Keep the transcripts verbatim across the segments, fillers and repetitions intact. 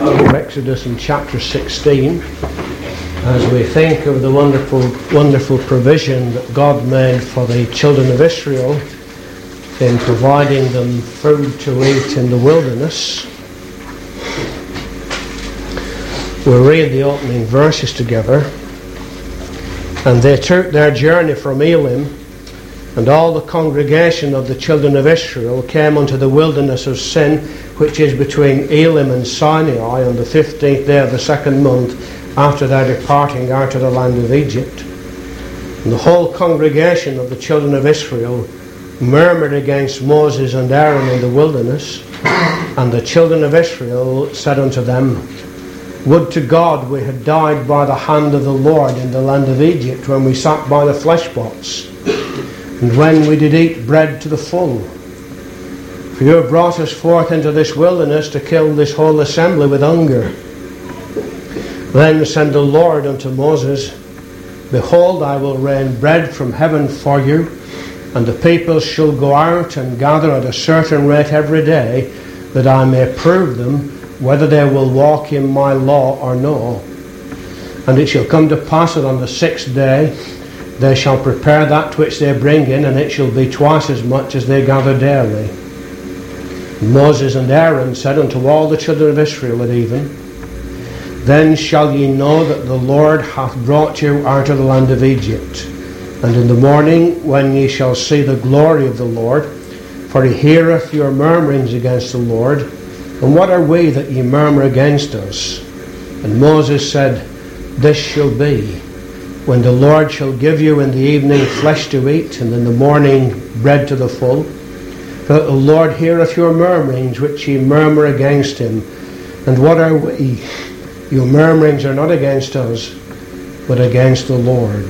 of Exodus in chapter sixteen, as we think of the wonderful, wonderful provision that God made for the children of Israel in providing them food to eat in the wilderness. We'll read the opening verses together. And they took their journey from Elim, and all the congregation of the children of Israel came unto the wilderness of Sin, which is between Elim and Sinai, on the fifteenth day of the second month after their departing out of the land of Egypt. And the whole congregation of the children of Israel murmured against Moses and Aaron in the wilderness. And the children of Israel said unto them, Would to God we had died by the hand of the Lord in the land of Egypt, when we sat by the flesh pots, and when we did eat bread to the full. For you have brought us forth into this wilderness to kill this whole assembly with hunger. Then said the Lord unto Moses, Behold, I will rain bread from heaven for you, and the people shall go out and gather at a certain rate every day, that I may prove them whether they will walk in my law or no. And it shall come to pass that on the sixth day they shall prepare that which they bring in, and it shall be twice as much as they gather daily. And Moses and Aaron said unto all the children of Israel at even, Then shall ye know that the Lord hath brought you out of the land of Egypt. And in the morning, when ye shall see the glory of the Lord, for he heareth your murmurings against the Lord, and what are we that ye murmur against us? And Moses said, This shall be, when the Lord shall give you in the evening flesh to eat, and in the morning bread to the full, that the Lord heareth your murmurings which ye murmur against him. And what are we? Your murmurings are not against us, but against the Lord.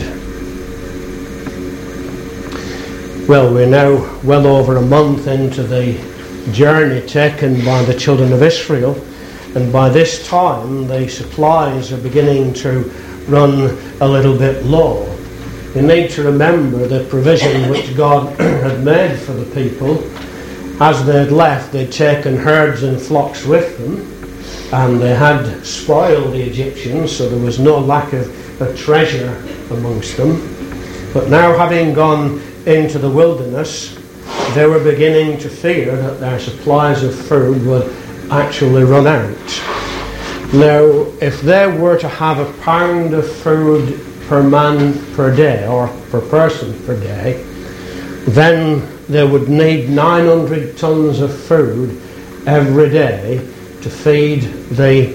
Well, we're now well over a month into the journey taken by the children of Israel, and by this time the supplies are beginning to run a little bit low. You need to remember the provision which God had made for the people. As they had left, they'd taken herds and flocks with them, and they had spoiled the Egyptians, so there was no lack of, of treasure amongst them. But now, having gone into the wilderness, they were beginning to fear that their supplies of food would actually run out. Now, if they were to have a pound of food per man per day, or per person per day, then they would need nine hundred tons of food every day to feed the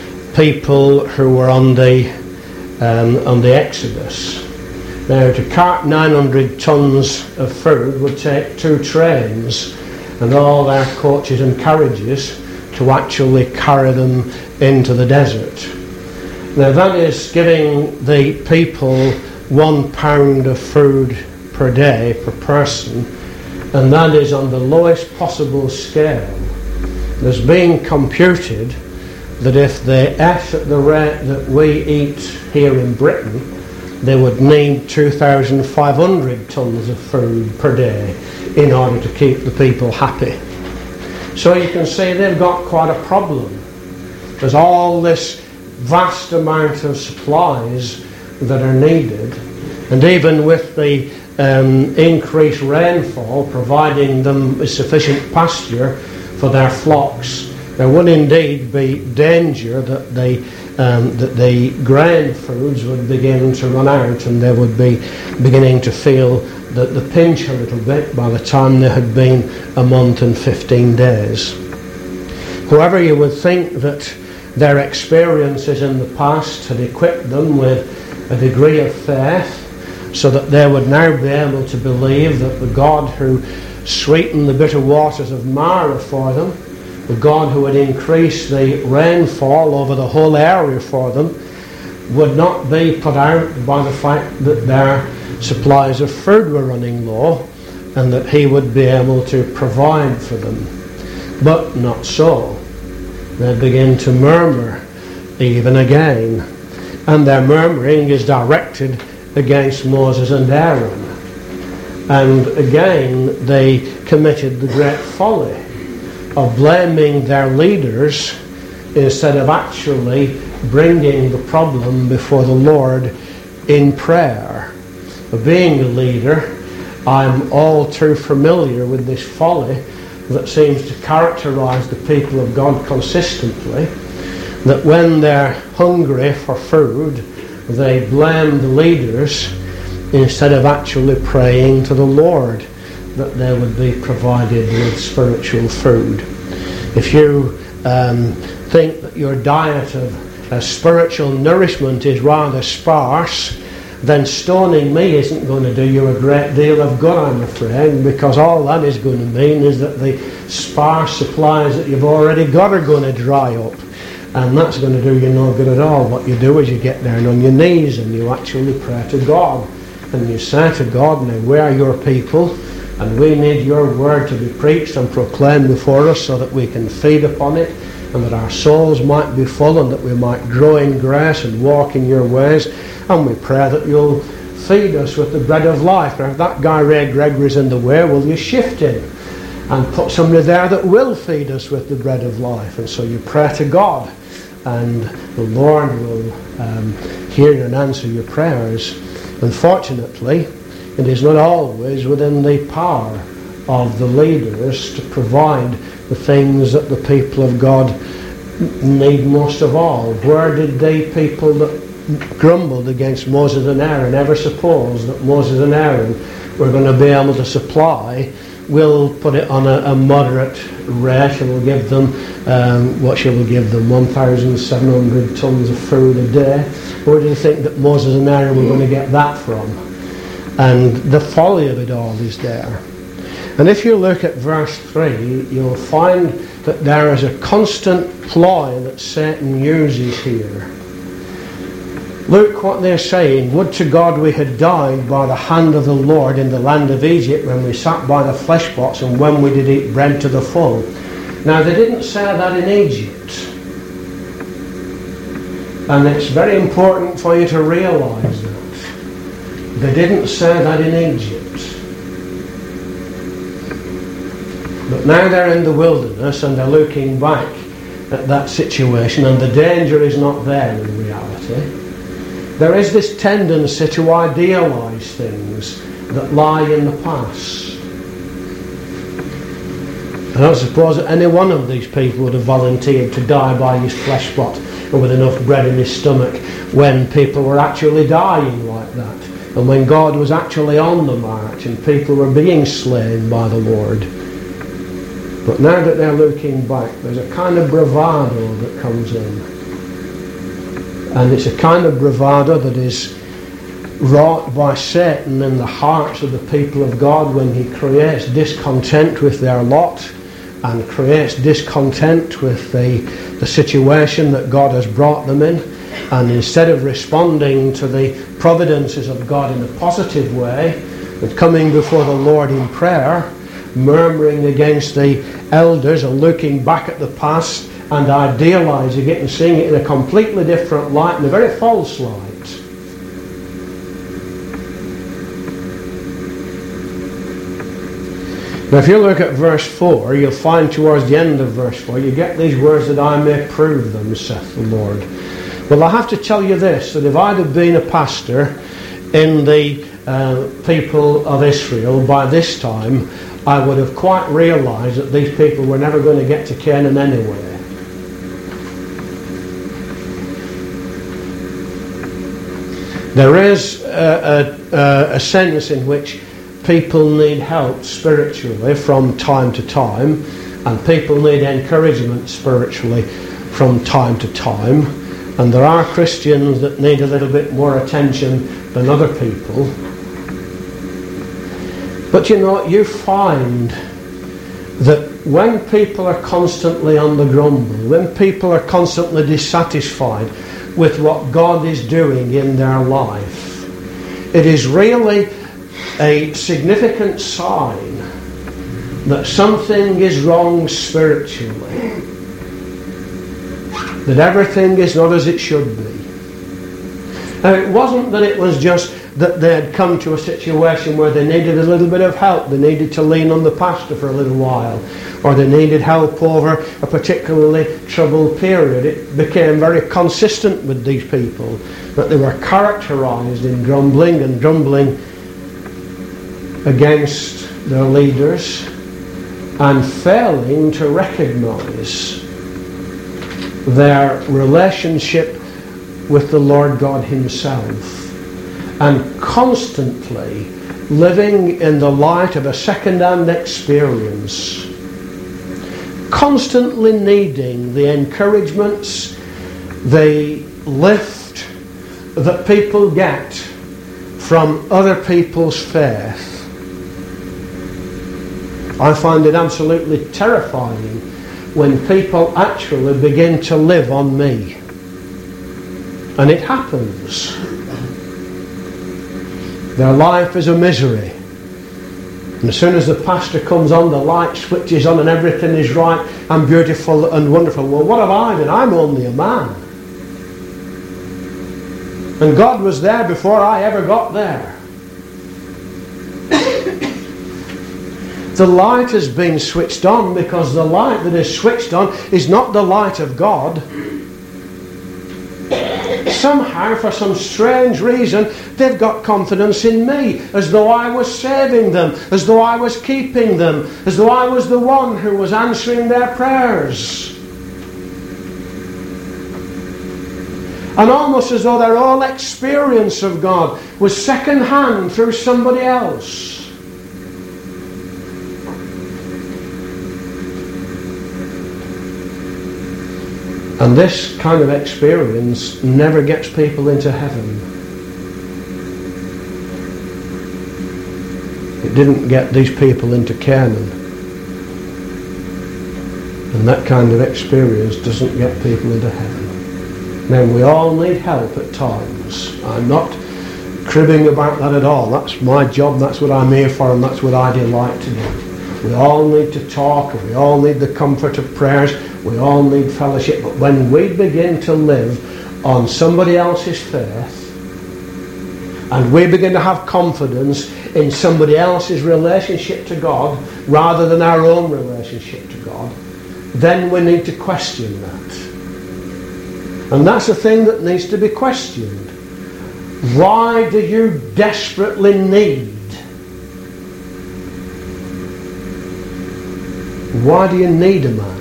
people who were on the um, on the Exodus. Now, to cart nine hundred tons of food would take two trains and all their coaches and carriages to actually carry them into the desert. Now, that is giving the people one pound of food per day per person, and that is on the lowest possible scale. There's been computed that if they ate at the rate that we eat here in Britain, they would need two thousand five hundred tons of food per day in order to keep the people happy. So you can see they've got quite a problem. There's all this vast amount of supplies that are needed, and even with the um, increased rainfall providing them with sufficient pasture for their flocks, there would indeed be danger that the Um, that the grain foods would begin to run out, and they would be beginning to feel that the pinch a little bit by the time they had been a month and fifteen days. However, you would think that their experiences in the past had equipped them with a degree of faith, so that they would now be able to believe that the God who sweetened the bitter waters of Marah for them, the God who had increased the rainfall over the whole area for them, would not be put out by the fact that their supplies of food were running low, and that he would be able to provide for them. But not so. They begin to murmur even again, and their murmuring is directed against Moses and Aaron. And again they committed the great folly of blaming their leaders instead of actually bringing the problem before the Lord in prayer. Being a leader, I'm all too familiar with this folly that seems to characterize the people of God consistently, that when they're hungry for food, they blame the leaders instead of actually praying to the Lord that they would be provided with spiritual food. If you um, think that your diet of uh, spiritual nourishment is rather sparse, then stoning me isn't going to do you a great deal of good, I'm afraid, because all that is going to mean is that the sparse supplies that you've already got are going to dry up, and that's going to do you no good at all. What you do is you get down on your knees and you actually pray to God, and you say to God, now we are your people, and we need your word to be preached and proclaimed before us so that we can feed upon it, and that our souls might be full, and that we might grow in grace and walk in your ways. And we pray that you'll feed us with the bread of life. Now, if that guy Ray Gregory's in the way, will you shift him and put somebody there that will feed us with the bread of life? And so you pray to God, and the Lord will um, hear and answer your prayers. Unfortunately, it is not always within the power of the leaders to provide the things that the people of God need most of all. Where did the people that grumbled against Moses and Aaron ever suppose that Moses and Aaron were going to be able to supply? We'll put it on a, a moderate rate, and we'll give them, um, what shall we give them, one thousand seven hundred tons of food a day. Where do you think that Moses and Aaron were going to get that from? And the folly of it all is there. And if you look at verse three, you'll find that there is a constant ploy that Satan uses here. Look what they're saying. Would to God we had died by the hand of the Lord in the land of Egypt, when we sat by the flesh pots and when we did eat bread to the full. Now, they didn't say that in Egypt. And it's very important for you to realise that. They didn't say that in Egypt. But now they're in the wilderness and they're looking back at that situation, and the danger is not there in reality. There is this tendency to idealise things that lie in the past. I don't suppose that any one of these people would have volunteered to die by his flesh pot or with enough bread in his stomach when people were actually dying like that, and when God was actually on the march and people were being slain by the Lord. But now that they're looking back, there's a kind of bravado that comes in. And it's a kind of bravado that is wrought by Satan in the hearts of the people of God when he creates discontent with their lot and creates discontent with the, the situation that God has brought them in. And instead of responding to the providences of God in a positive way and coming before the Lord in prayer, murmuring against the elders and looking back at the past and idealising it and seeing it in a completely different light, and a very false light. Now, if you look at verse four, you'll find towards the end of verse four, you get these words, that I may prove them, saith the Lord. Well, I have to tell you this, that if I'd have been a pastor in the uh, people of Israel by this time, I would have quite realised that these people were never going to get to Canaan anyway. There is a, a, a sense in which people need help spiritually from time to time, and people need encouragement spiritually from time to time, and there are Christians that need a little bit more attention than other people. But you know, you find that when people are constantly on the grumble, when people are constantly dissatisfied with what God is doing in their life, it is really a significant sign that something is wrong spiritually, that everything is not as it should be. Now, it wasn't that it was just that they had come to a situation where they needed a little bit of help. They needed to lean on the pastor for a little while, or they needed help over a particularly troubled period. It became very consistent with these people that they were characterized in grumbling and grumbling against their leaders and failing to recognize their relationship with the Lord God Himself, and constantly living in the light of a second-hand experience, constantly needing the encouragements, the lift that people get from other people's faith. I find it absolutely terrifying when people actually begin to live on me. And it happens. Their life is a misery. And as soon as the pastor comes on, the light switches on and everything is right and beautiful and wonderful. Well, what have I done? I'm only a man. And God was there before I ever got there. The light has been switched on because the light that is switched on is not the light of God. Somehow, for some strange reason, they've got confidence in me, as though I was saving them, as though I was keeping them, as though I was the one who was answering their prayers. And almost as though their whole experience of God was second-hand through somebody else. And this kind of experience never gets people into heaven. It didn't get these people into Canaan. And that kind of experience doesn't get people into heaven. Now, we all need help at times. I'm not cribbing about that at all. That's my job, that's what I'm here for, and that's what I delight to do. We all need to talk, and we all need the comfort of prayers. We all need fellowship. But when we begin to live on somebody else's faith, and we begin to have confidence in somebody else's relationship to God rather than our own relationship to God, then we need to question that. And that's a thing that needs to be questioned. Why do you desperately need? Why do you need a man?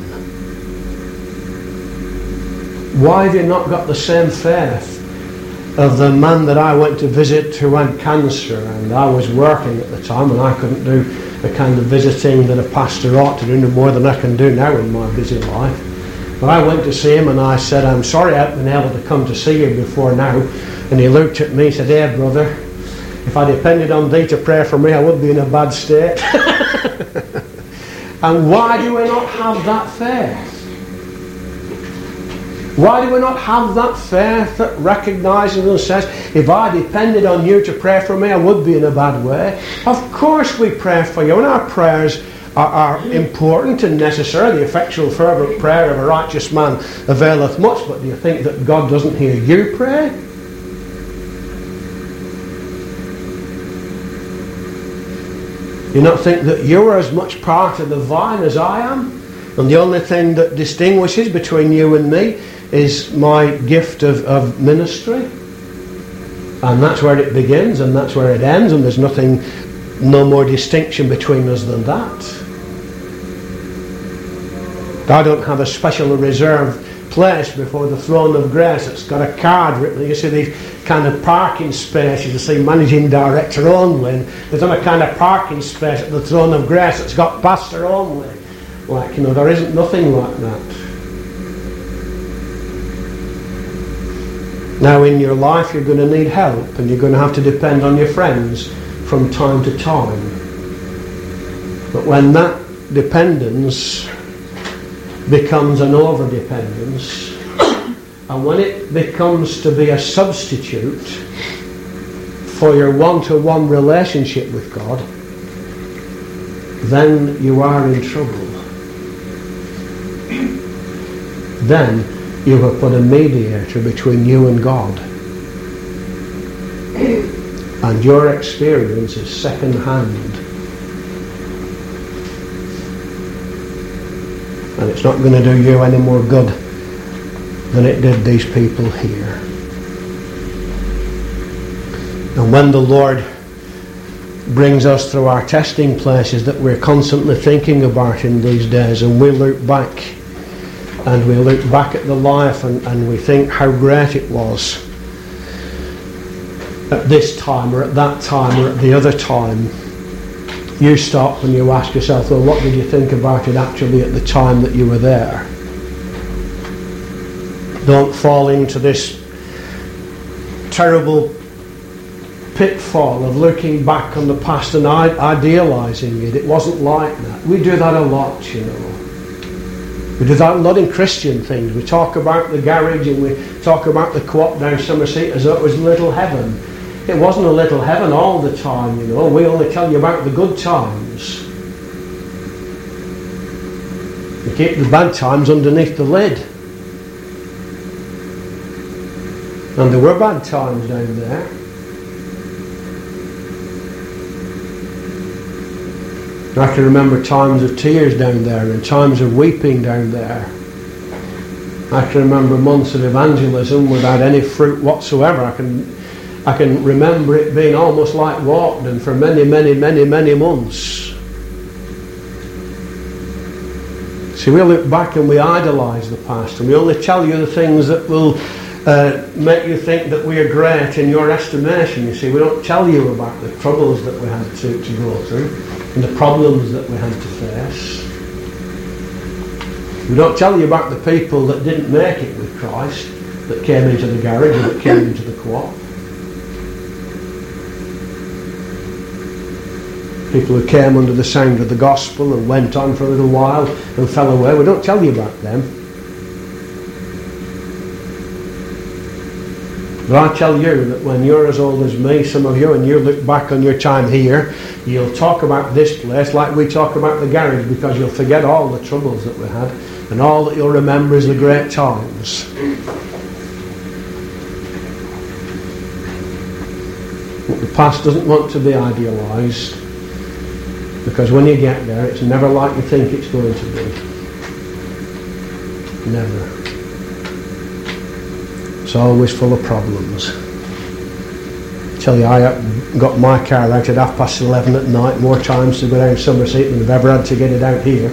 Why have you not got the same faith of the man that I went to visit who had cancer, and I was working at the time and I couldn't do the kind of visiting that a pastor ought to do, no more than I can do now in my busy life. But I went to see him and I said, I'm sorry I haven't been able to come to see you before now. And he looked at me and said, hey brother, if I depended on thee to pray for me, I would be in a bad state. And why do we not have that faith? Why do we not have that faith that recognises and says, if I depended on you to pray for me, I would be in a bad way? Of course we pray for you, and our prayers are, are important and necessary. The effectual fervent prayer of a righteous man availeth much. But do you think that God doesn't hear you pray? Do you not think that you are as much part of the vine as I am? And the only thing that distinguishes between you and me is my gift of, of ministry. And that's where it begins and that's where it ends, and there's nothing, no more distinction between us than that. I don't have a special reserved place before the throne of grace. It's got a card written. You see these kind of parking spaces, you see managing director only, and there's not a kind of parking space at the throne of grace that's got pastor only. Like, you know, there isn't nothing like that. Now in your life you're going to need help, and you're going to have to depend on your friends from time to time. But when that dependence becomes an over-dependence, and when it becomes to be a substitute for your one-to-one relationship with God, then you are in trouble. Then you have put a mediator between you and God. and your experience is second hand. And it's not going to do you any more good than it did these people here. And when the Lord brings us through our testing places that we're constantly thinking about in these days, and we look back and we look back at the life and, and we think how great it was at this time or at that time or at the other time, you stop and you ask yourself, well, what did you think about it actually at the time that you were there? Don't fall into this terrible pitfall of looking back on the past and idealising it. It wasn't like that. We do that a lot, you know. We do that a lot in Christian things. We talk about the garage and we talk about the co-op down Somerset as though it was a little heaven. It wasn't a little heaven all the time, you know. We only tell you about the good times. We keep the bad times underneath the lid. And there were bad times down there. I can remember times of tears down there and times of weeping down there. I can remember months of evangelism without any fruit whatsoever. I can I can remember it being almost like Walkden for many, many, many, many months. See, we look back and we idolise the past, and we only tell you the things that will uh, make you think that we are great in your estimation. You see, we don't tell you about the troubles that we had to, to go through and the problems that we had to face. We don't tell you about the people that didn't make it with Christ, that came into the garage or that came into the co-op. People who came under the sound of the gospel and went on for a little while and fell away. We don't tell you about them. But I tell you that when you're as old as me, some of you, and you look back on your time here, you'll talk about this place like we talk about the garage, because you'll forget all the troubles that we had, and all that you'll remember is the great times. But the past doesn't want to be idealised, because when you get there, it's never like you think it's going to be. Never. It's always full of problems. I tell you, I got my car out at half past eleven at night more times to go down Somerset than I've ever had to get it out here.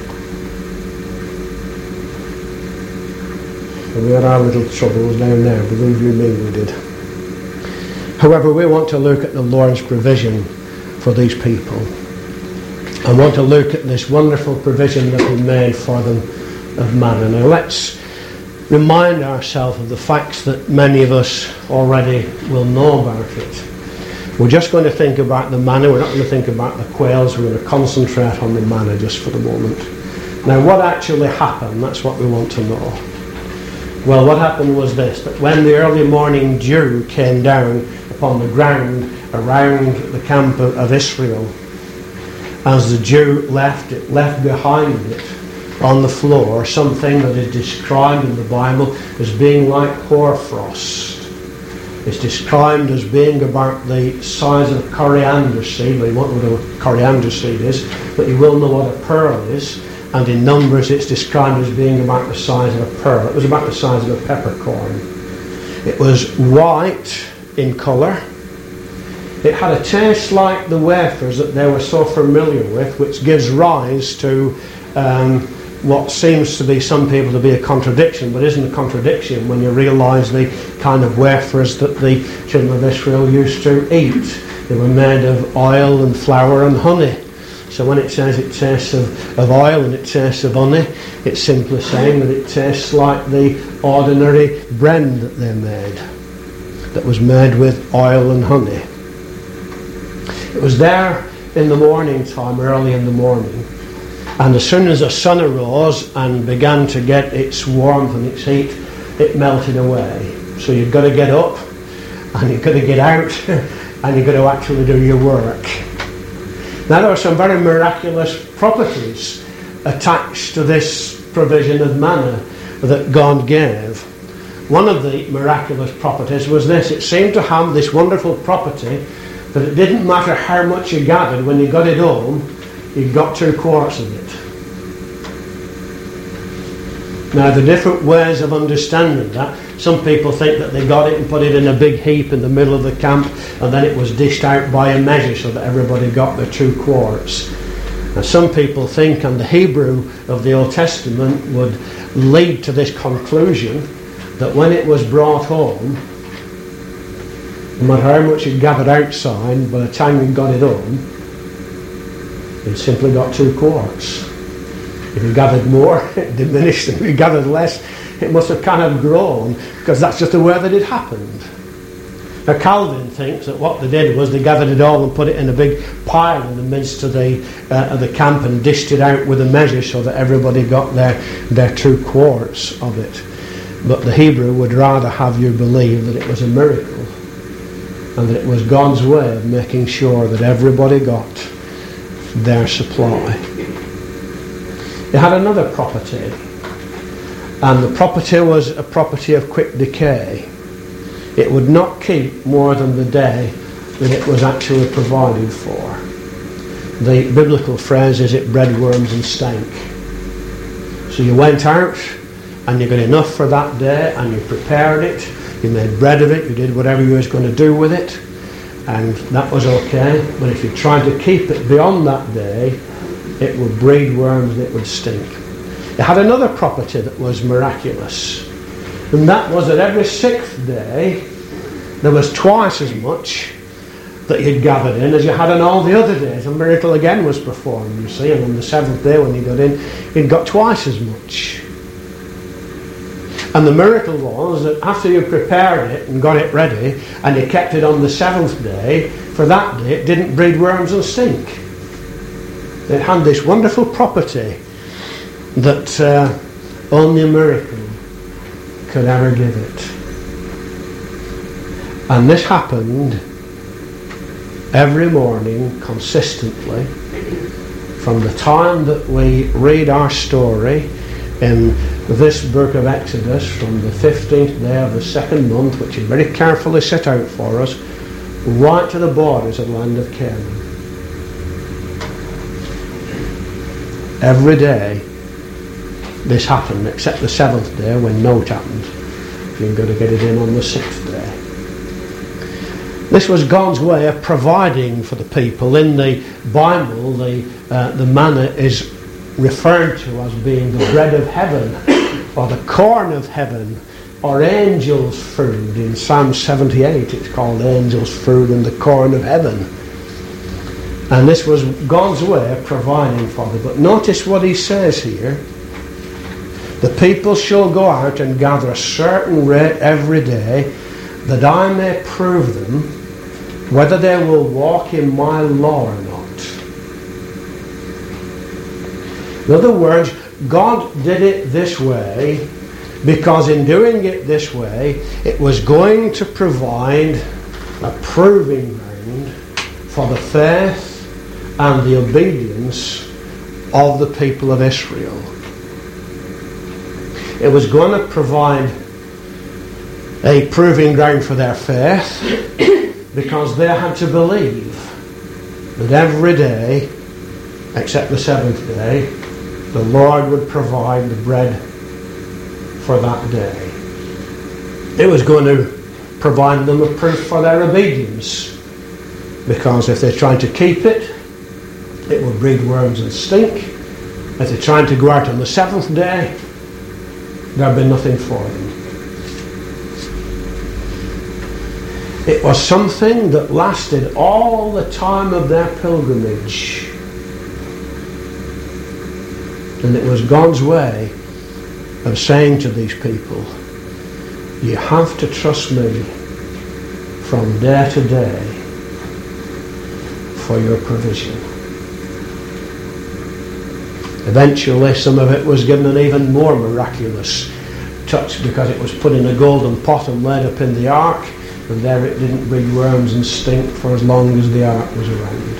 And we had our little troubles down there, believe you me, we did. However, we want to look at the Lord's provision for these people. I want to look at this wonderful provision that He made for them of manna. Now let's remind ourselves of the facts that many of us already will know about it. We're just going to think about the manna. We're not going to think about the quails. We're going to concentrate on the manna just for the moment. Now, what actually happened? That's what we want to know. Well, what happened was this, that when the early morning dew came down upon the ground around the camp of, of Israel, as the dew left, it left behind it on the floor something that is described in the Bible as being like hoarfrost. It's described as being about the size of a coriander seed. Well, you won't know what a coriander seed is, but you will know what a pearl is. And in Numbers it's described as being about the size of a pearl. It was about the size of a peppercorn. It was white in colour. It had a taste like the wafers that they were so familiar with, which gives rise to um, what seems to be some people to be a contradiction, but isn't a contradiction when you realise the kind of wafers that the children of Israel used to eat. They were made of oil and flour and honey. So when it says it tastes of, of oil and it tastes of honey, it's simply saying that it tastes like the ordinary bread that they made, that was made with oil and honey. It was there in the morning time, early in the morning. And as soon as the sun arose and began to get its warmth and its heat, it melted away. So you've got to get up and you've got to get out and you've got to actually do your work. Now there are some very miraculous properties attached to this provision of manna that God gave. One of the miraculous properties was this. It seemed to have this wonderful property But it didn't matter how much you gathered, when you got it home, you got two quarts of it. Now, the different ways of understanding that, some people think that they got it and put it in a big heap in the middle of the camp, and then it was dished out by a measure so that everybody got their two quarts. Now, some people think, and the Hebrew of the Old Testament would lead to this conclusion, that when it was brought home, no matter how much you gathered outside, by the time you got it home, you simply got two quarts. If you gathered more, it diminished. If you gathered less, it must have kind of grown, because that's just the way that it happened. Now, Calvin thinks that what they did was they gathered it all and put it in a big pile in the midst of the uh, of the camp and dished it out with a measure so that everybody got their, their two quarts of it. But the Hebrew would rather have you believe that it was a miracle, and that it was God's way of making sure that everybody got their supply. It had another property, and the property was a property of quick decay. It would not keep more than the day that it was actually provided for. The biblical phrase is it bred worms and stank. So you went out and you got enough for that day, and you prepared it, you made bread of it, you did whatever you was going to do with it, and that was okay. But if you tried to keep it beyond that day, it would breed worms and it would stink. It had another property that was miraculous, and that was that every sixth day there was twice as much that you'd gathered in as you had on all the other days. A miracle again was performed, you see, and on the seventh day when you got in, you'd got twice as much. And the miracle was that after you prepared it and got it ready and you kept it on the seventh day, for that day it didn't breed worms and stink. It had this wonderful property that uh, only a miracle could ever give it. And this happened every morning consistently from the time that we read our story in this book of Exodus, from the fifteenth day of the second month, which is very carefully set out for us, right to the borders of the land of Canaan. Every day this happened, except the seventh day when no it happened. You've got to get it in on the sixth day. This was God's way of providing for the people. In the Bible, the uh, the manna is referred to as being the bread of heaven, or the corn of heaven, or angels' food. In Psalm seventy-eight it's called angels' food and the corn of heaven. And this was God's way of providing for them. But notice what he says here. The people shall go out and gather a certain rate every day, that I may prove them whether they will walk in my law or not. In other words, God did it this way because in doing it this way, it was going to provide a proving ground for the faith and the obedience of the people of Israel. It was going to provide a proving ground for their faith because they had to believe that every day, except the seventh day, the Lord would provide the bread for that day. It was going to provide them a proof for their obedience, because if they're trying to keep it, it would breed worms and stink. If they're trying to go out on the seventh day, there'd be nothing for them. It was something that lasted all the time of their pilgrimage. And it was God's way of saying to these people, you have to trust me from day to day for your provision. Eventually, some of it was given an even more miraculous touch because it was put in a golden pot and laid up in the ark, and there it didn't breed worms and stink for as long as the ark was around,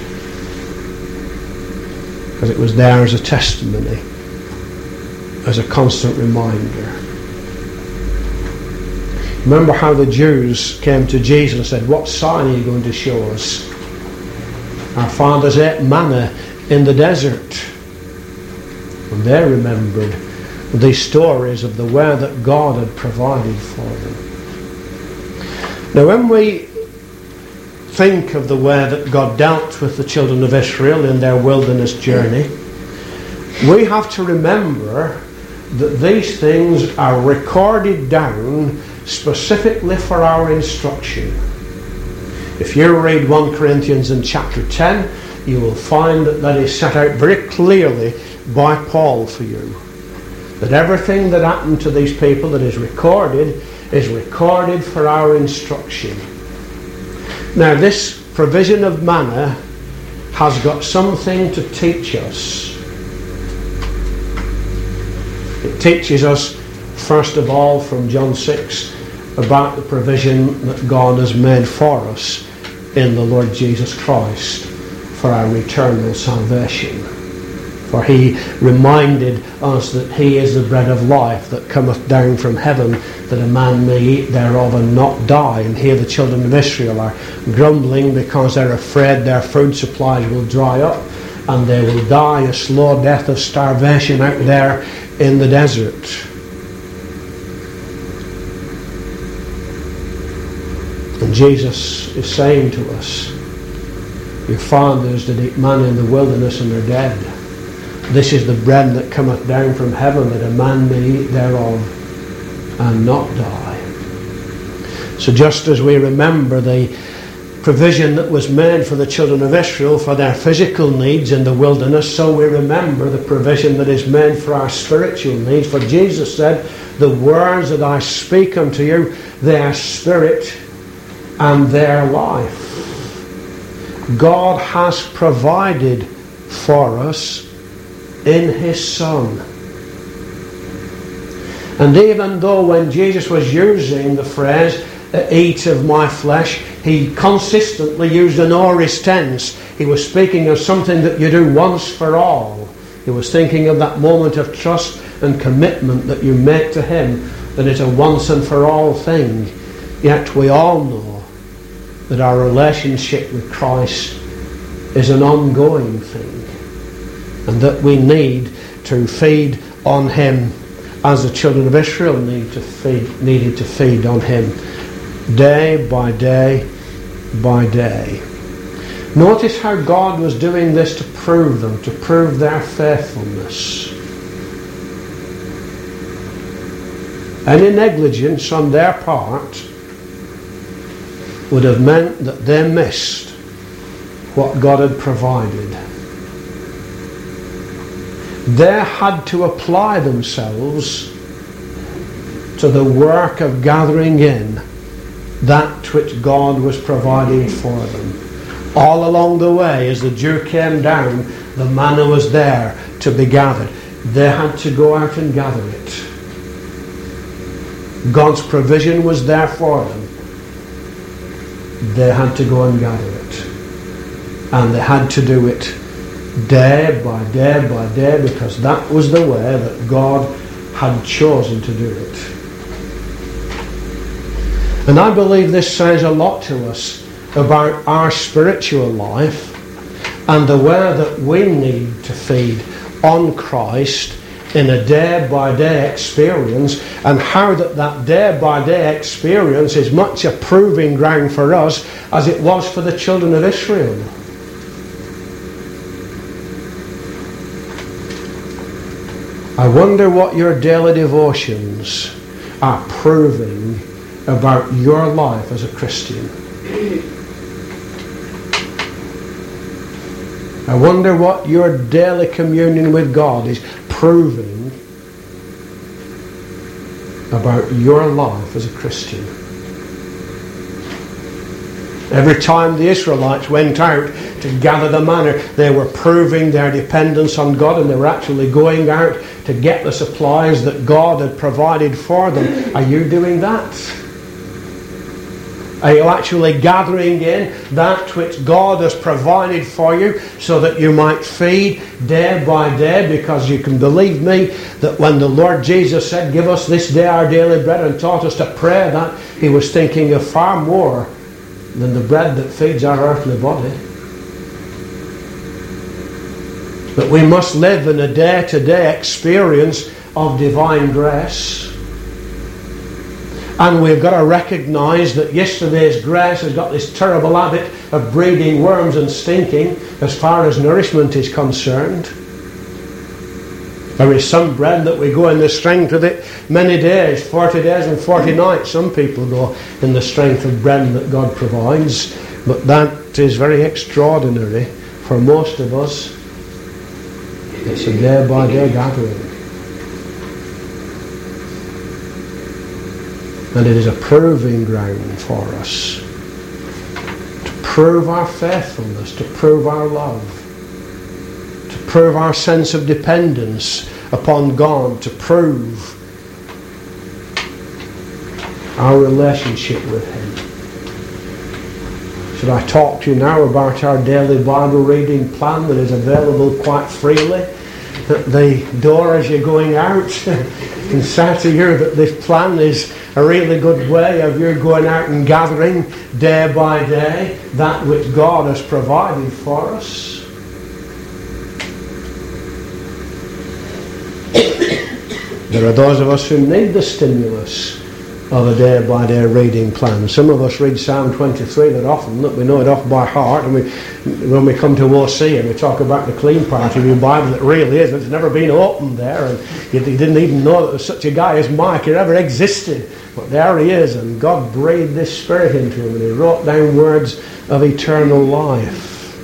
because it was there as a testimony, as a constant reminder. Remember how the Jews came to Jesus and said, what sign are you going to show us Our fathers ate manna in the desert. And they remembered these stories of the way that God had provided for them. Now when we think of the way that God dealt with the children of Israel in their wilderness journey, we have to remember that these things are recorded down specifically for our instruction. If you read First Corinthians in chapter ten, you will find that that is set out very clearly by Paul for you. That everything that happened to these people that is recorded is recorded for our instruction. Now this provision of manna has got something to teach us. It teaches us, first of all, from John six, about the provision that God has made for us in the Lord Jesus Christ for our eternal salvation. For he reminded us that he is the bread of life that cometh down from heaven, that a man may eat thereof and not die. And here the children of Israel are grumbling because they're afraid their food supplies will dry up and they will die a slow death of starvation out there in the desert. And Jesus is saying to us, your fathers did eat manna in the wilderness and are dead. This is the bread that cometh down from heaven, that a man may eat thereof and not die. So just as we remember the provision that was made for the children of Israel for their physical needs in the wilderness, so we remember the provision that is made for our spiritual needs. For Jesus said, the words that I speak unto you, they are spirit and their life. God has provided for us in his Son. And even though when Jesus was using the phrase, eat of my flesh, he consistently used an aorist tense. He was speaking of something that you do once for all. He was thinking of that moment of trust and commitment that you make to him, that it's a once and for all thing. Yet we all know that our relationship with Christ is an ongoing thing, and that we need to feed on him as the children of Israel need to feed, needed to feed on him day by day by day. Notice how God was doing this to prove them, to prove their faithfulness. Any negligence on their part would have meant that they missed what God had provided. They had to apply themselves to the work of gathering in that which God was providing for them. All along the way, as the dew came down, the manna was there to be gathered. They had to go out and gather it. God's provision was there for them. They had to go and gather it. And they had to do it day by day by day, because that was the way that God had chosen to do it. And I believe this says a lot to us about our spiritual life and the way that we need to feed on Christ in a day-by-day experience, and how that that day-by-day experience is much a proving ground for us as it was for the children of Israel. I wonder what your daily devotions are proving about your life as a Christian. I wonder what your daily communion with God is proving about your life as a Christian. Every time the Israelites went out to gather the manna, they were proving their dependence on God, and they were actually going out to get the supplies that God had provided for them. Are you doing that? Are you actually gathering in that which God has provided for you so that you might feed day by day? Because you can believe me that when the Lord Jesus said, give us this day our daily bread, and taught us to pray that, he was thinking of far more than the bread that feeds our earthly body. That we must live in a day-to-day experience of divine grace. And we've got to recognise that yesterday's grace has got this terrible habit of breeding worms and stinking as far as nourishment is concerned. There is some bread that we go in the strength of it many days, forty days and forty nights. Some people go in the strength of bread that God provides. But that is very extraordinary. For most of us, it's a day-by-day gathering. And it is a proving ground for us. To prove our faithfulness, to prove our love, to prove our sense of dependence upon God, to prove our relationship with Him. Should I talk to you now about our daily Bible reading plan that is available quite freely at the door as you're going out? I can say to you that this plan is a really good way of you going out and gathering day by day that which God has provided for us. There are those of us who need the stimulus of a day-by-day reading plan. Some of us read Psalm twenty-three that often, that we know it off by heart, and we, when we come to O C and we talk about the clean part of your Bible, it really is. It's never been opened there, and you, you didn't even know that there was such a guy as Mike who ever existed. But there he is, and God breathed this Spirit into him, and he wrote down words of eternal life.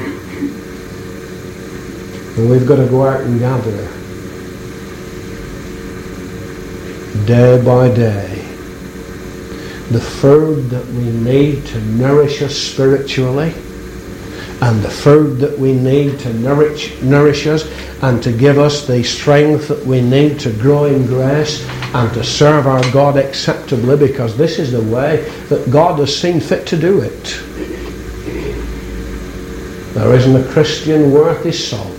And we've got to go out and gather day by day the food that we need to nourish us spiritually, and the food that we need to nourish, nourish us and to give us the strength that we need to grow in grace and to serve our God acceptably, because this is the way that God has seen fit to do it. There isn't a Christian worth his salt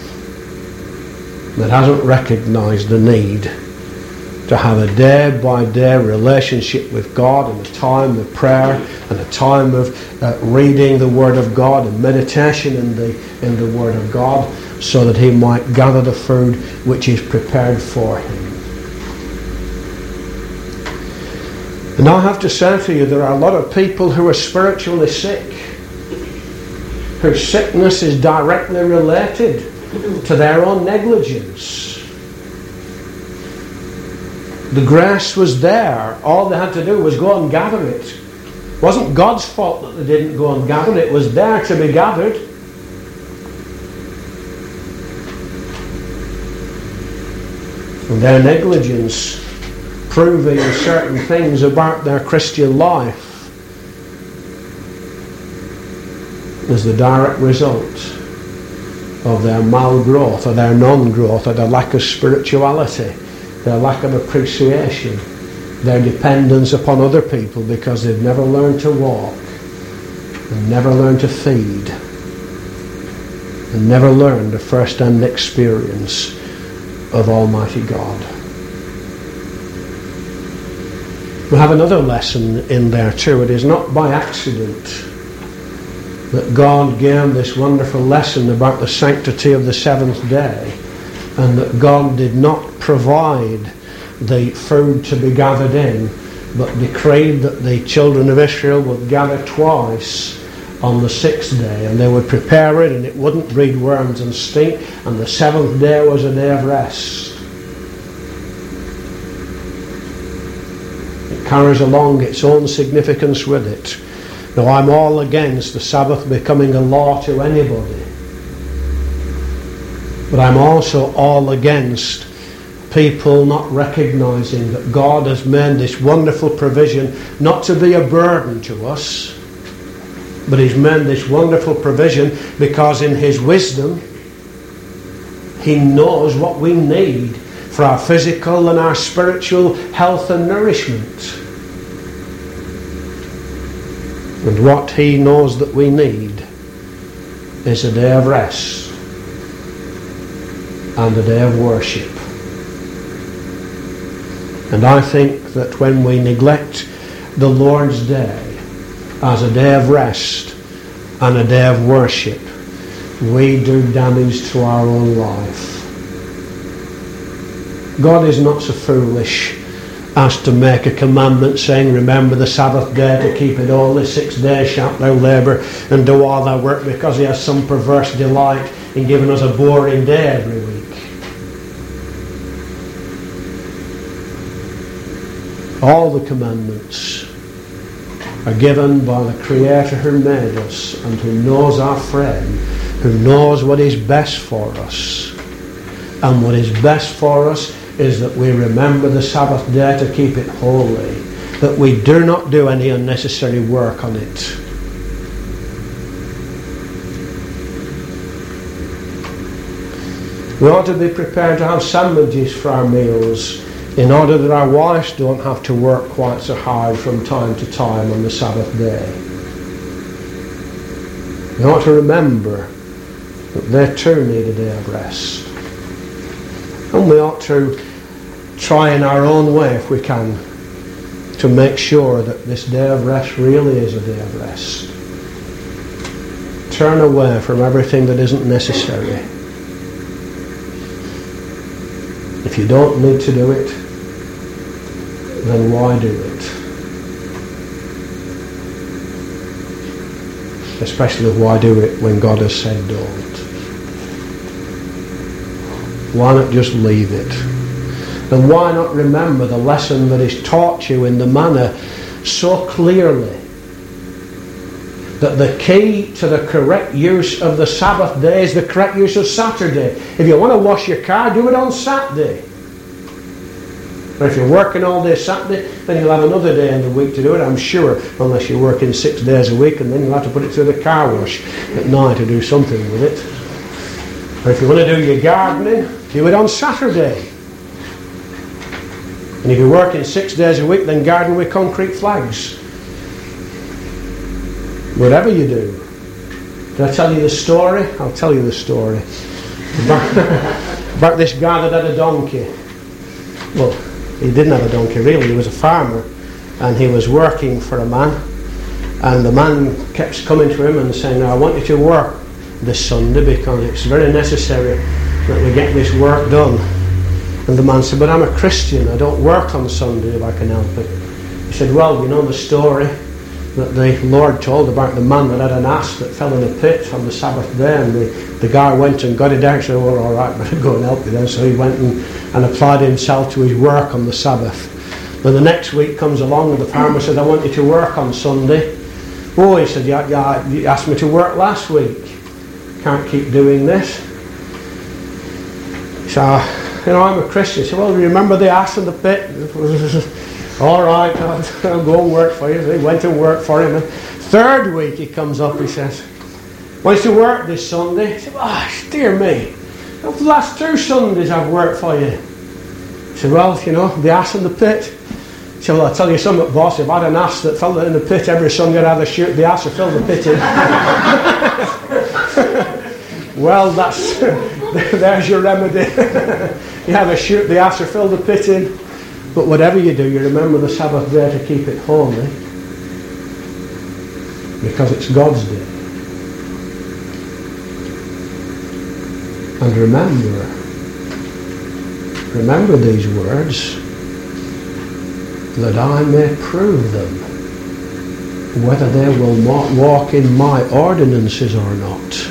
that hasn't recognised the need to have a day-by-day relationship with God, and a time of prayer, and a time of uh, reading the Word of God and meditation in the in the Word of God, so that he might gather the food which is prepared for him. And I have to say to you, there are a lot of people who are spiritually sick, whose sickness is directly related to their own negligence. The grace was there. All they had to do was go and gather it. It wasn't God's fault that they didn't go and gather it. It was there to be gathered. And their negligence, proving certain things about their Christian life, is the direct result of their malgrowth, or their non-growth, or their lack of spirituality, their lack of appreciation, their dependence upon other people, because they've never learned to walk, and never learned to feed, and never learned the first-hand experience of Almighty God. We have another lesson in there too. It is not by accident that God gave this wonderful lesson about the sanctity of the seventh day, and that God did not provide the food to be gathered in, but decreed that the children of Israel would gather twice on the sixth day, and they would prepare it, and it wouldn't breed worms and stink, and the seventh day was a day of rest. It carries along its own significance with it. Now, I'm all against the Sabbath becoming a law to anybody, but I'm also all against people not recognising that God has made this wonderful provision not to be a burden to us, but He's made this wonderful provision because in His wisdom He knows what we need for our physical and our spiritual health and nourishment. And what He knows that we need is a day of rest and a day of worship. And I think that when we neglect the Lord's Day as a day of rest and a day of worship, we do damage to our own life. God is not so foolish as to make a commandment saying, remember the Sabbath day to keep it holy, six days shalt thou labour and do all thy work, because he has some perverse delight in giving us a boring day every week. All the commandments are given by the Creator who made us and who knows our frame, who knows what is best for us. And what is best for us is that we remember the Sabbath day to keep it holy, that we do not do any unnecessary work on it. We ought to be prepared to have sandwiches for our meals, in order that our wives don't have to work quite so hard from time to time on the Sabbath day. We ought to remember that they too need a day of rest. And we ought to try in our own way, if we can, to make sure that this day of rest really is a day of rest. Turn away from everything that isn't necessary. If you don't need to do it, then why do it? Especially why do it when God has said don't? Why not just leave it? And why not remember the lesson that is taught you in the manner so clearly, that the key to the correct use of the Sabbath day is the correct use of Saturday. If you want to wash your car, do it on Saturday. But if you're working all day Saturday, then you'll have another day in the week to do it, I'm sure, unless you're working six days a week, and then you'll have to put it through the car wash at night to do something with it. Or if you want to do your gardening, do it on Saturday. And if you're working six days a week, then garden with concrete flags. Whatever you do. Did I tell you the story? I'll tell you the story. About, about this guy that had a donkey. Well, he didn't have a donkey really, he was a farmer. And he was working for a man. And the man kept coming to him and saying, I want you to work this Sunday because it's very necessary that we get this work done. And the man said, but I'm a Christian, I don't work on Sunday if I can help it. He said, well, you know the story that the Lord told about the man that had an ass that fell in a pit on the Sabbath day, and the, the guy went and got it out and said, well, all right, better go and help you then. So he went and, and applied himself to his work on the Sabbath. Then the next week comes along and the farmer said, I want you to work on Sunday. Oh, he said, yeah, yeah, you asked me to work last week. Can't keep doing this. So, you know, I'm a Christian. He said, well, remember the ass in the pit? All right, I'll, I'll go and work for you. So he went and worked for him. And third week he comes up, he says, want you to work this Sunday? He said, oh, dear me, the last two Sundays I've worked for you. He said, well, you know, the ass in the pit. He said, well, I'll tell you something, boss, if I had an ass that fell in the pit every Sunday, I'd either shoot the ass or fill the pit in. Well, that's there's your remedy. You either shoot the ass or fill the pit in. But whatever you do, you remember the Sabbath day to keep it holy, because it's God's day. And remember, remember these words, that I may prove them, whether they will walk in my ordinances or not.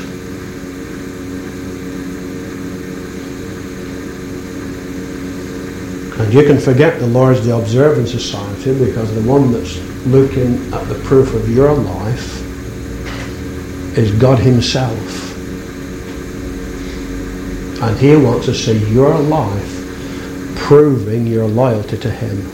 And you can forget the Lord's Day Observance Society, because the one that's looking at the proof of your life is God Himself. And He wants to see your life proving your loyalty to Him.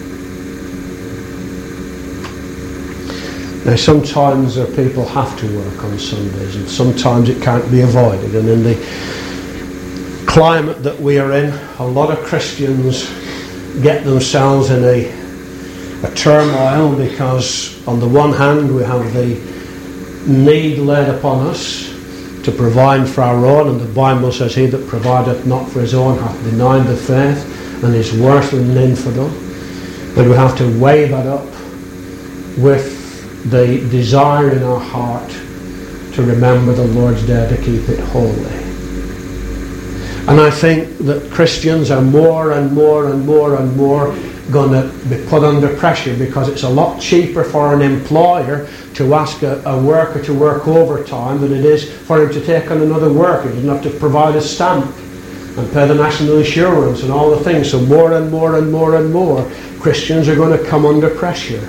Now, sometimes there people have to work on Sundays, and sometimes it can't be avoided. And in the climate that we are in, a lot of Christians get themselves in a, a turmoil, because on the one hand we have the need laid upon us to provide for our own, and the Bible says, he that provideth not for his own hath denied the faith and is worse than an infidel. But we have to weigh that up with the desire in our heart to remember the Lord's Day, to keep it holy. And I think that Christians are more and more and more and more going to be put under pressure, because it's a lot cheaper for an employer to ask a, a worker to work overtime than it is for him to take on another worker. He doesn't have to provide a stamp and pay the national insurance and all the things. So more and more and more and more Christians are going to come under pressure.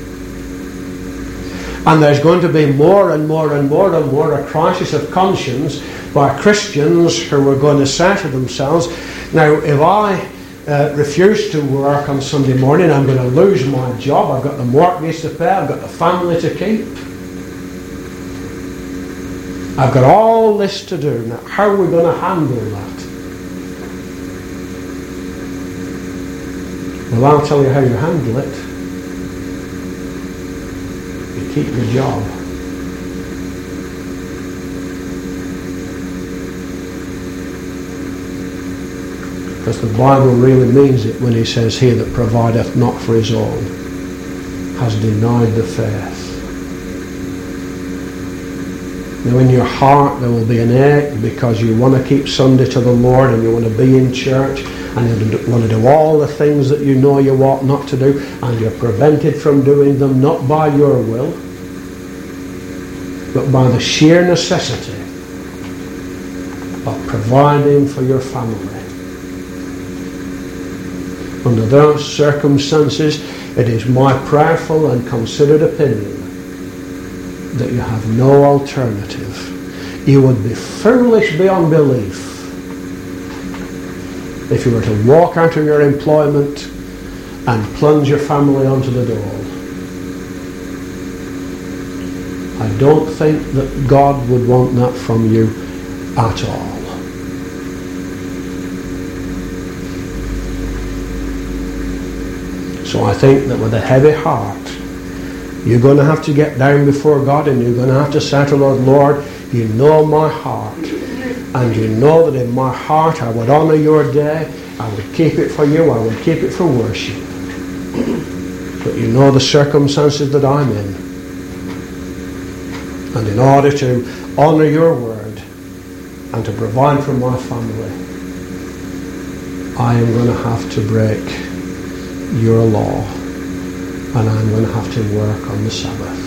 And there's going to be more and more and more and more a crisis of conscience by Christians who are going to say to themselves, now if I uh, refuse to work on Sunday morning, I'm going to lose my job, I've got the mortgage to pay, I've got the family to keep, I've got all this to do. Now how are we going to handle that? Well, I'll tell you how you handle it. You keep your job. Because the Bible really means it when he says, he that provideth not for his own has denied the faith. Now in your heart there will be an ache because you want to keep Sunday to the Lord, and you want to be in church, and you want to do all the things that you know you ought not to do, and you're prevented from doing them not by your will but by the sheer necessity of providing for your family. Under those circumstances, it is my prayerful and considered opinion that you have no alternative. You would be foolish beyond belief if you were to walk out of your employment and plunge your family onto the dole. I don't think that God would want that from you at all. So I think that with a heavy heart, you're going to have to get down before God, and you're going to have to say to the Lord, Lord, you know my heart, and you know that in my heart I would honour your day, I would keep it for you, I would keep it for worship. But you know the circumstances that I'm in. And in order to honour your word and to provide for my family, I am going to have to break your law, and I'm going to have to work on the Sabbath.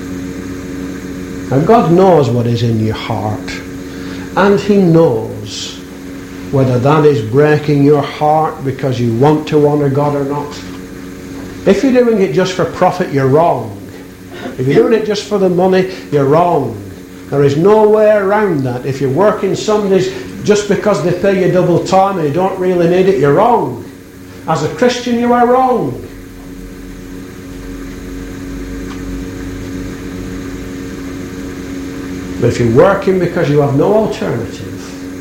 Now God knows what is in your heart, and he knows whether that is breaking your heart because you want to honour God or not. If you're doing it just for profit, you're wrong. If you're doing it just for the money, you're wrong. There is no way around that. If you're working Sundays just because they pay you double time and you don't really need it, you're wrong. As a Christian, you are wrong. But if you're working because you have no alternative,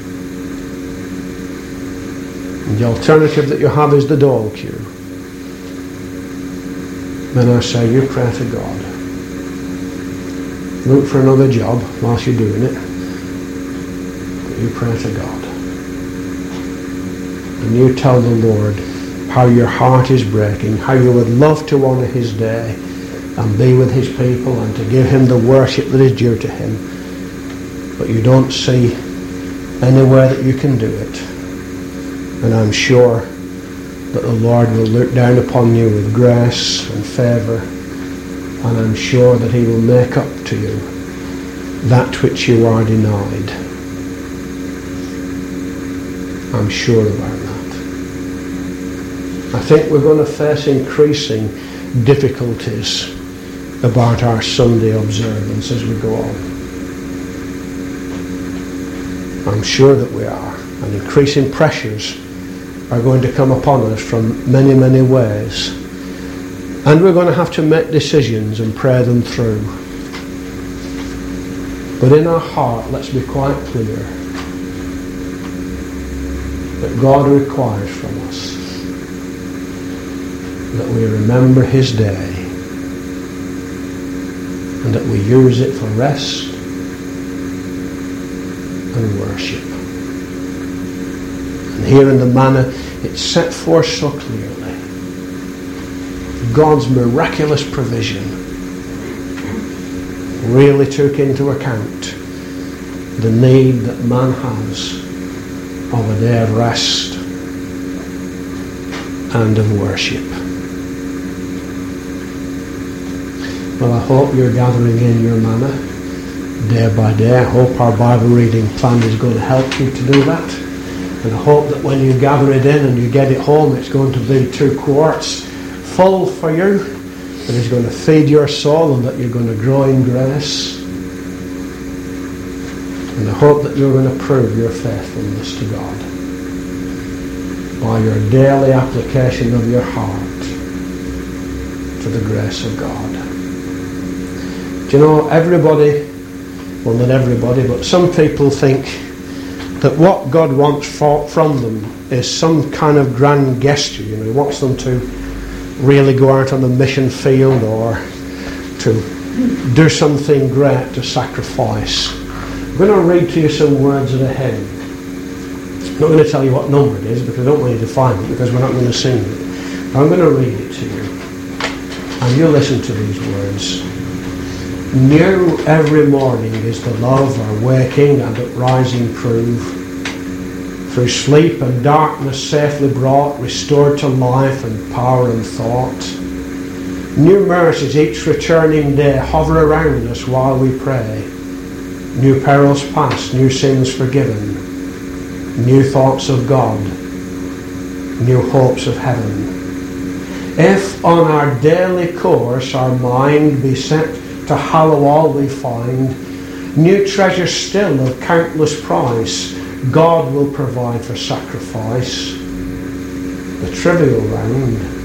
and the alternative that you have is the dole queue, then I say you pray to God. Look for another job whilst you're doing it, but you pray to God. And you tell the Lord how your heart is breaking, how you would love to honour his day and be with his people and to give him the worship that is due to him, but you don't see anywhere that you can do it. And I'm sure that the Lord will look down upon you with grace and favour, and I'm sure that he will make up to you that which you are denied. I'm sure about that. I think we're going to face increasing difficulties about our Sunday observance as we go on. I'm sure that we are. And increasing pressures are going to come upon us from many, many ways. And we're going to have to make decisions and pray them through. But in our heart, let's be quite clear that God requires from us that we remember his day and that we use it for rest and worship. And here in the manner it's set forth so clearly, God's miraculous provision really took into account the need that man has of a day of rest and of worship. Well, I hope you're gathering in your manna day by day. I hope our Bible reading plan is going to help you to do that. And I hope that when you gather it in and you get it home, it's going to be two quarts full for you, that is going to feed your soul, and that you're going to grow in grace. And I hope that you're going to prove your faithfulness to God by your daily application of your heart to the grace of God. Do you know, everybody, well, not everybody, but some people think that what God wants for, from them is some kind of grand gesture. You know, He wants them to really go out on the mission field, or to do something great, to sacrifice. I'm going to read to you some words of a hymn. I'm not going to tell you what number it is, because I don't want you to find it, because we're not going to sing it. I'm going to read it to you, and you listen to these words. New every morning is the love our waking and uprising prove. Through sleep and darkness safely brought, restored to life and power and thought. New mercies each returning day hover around us while we pray. New perils past, new sins forgiven, new thoughts of God, new hopes of heaven. If on our daily course our mind be set to hallow all we find, new treasures still of countless price God will provide for sacrifice. The trivial round